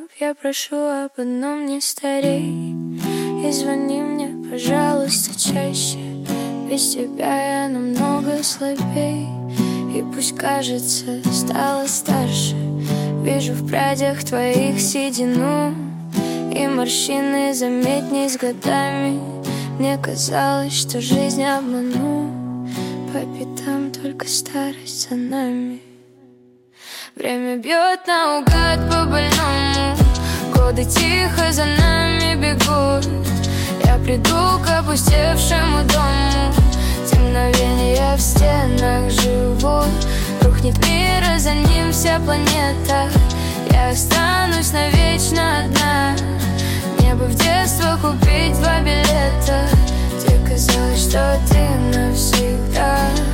я прошу об одном: не старей. И звони мне, пожалуйста, чаще. Без тебя я намного слабей. И пусть кажется, стала старше, вижу в прядях твоих седину, и морщины заметней с годами. Мне казалось, что жизнь обману, по пятам только старость за нами. Время бьет наугад по больному, годы тихо за нами бегут. Я приду к опустевшему дому, те мгновения в стенах живут. Рухнет мир, а за ним вся планета. Я останусь навечно одна. Мне бы в детство купить 2 билета. Тебе казалось, что ты навсегда.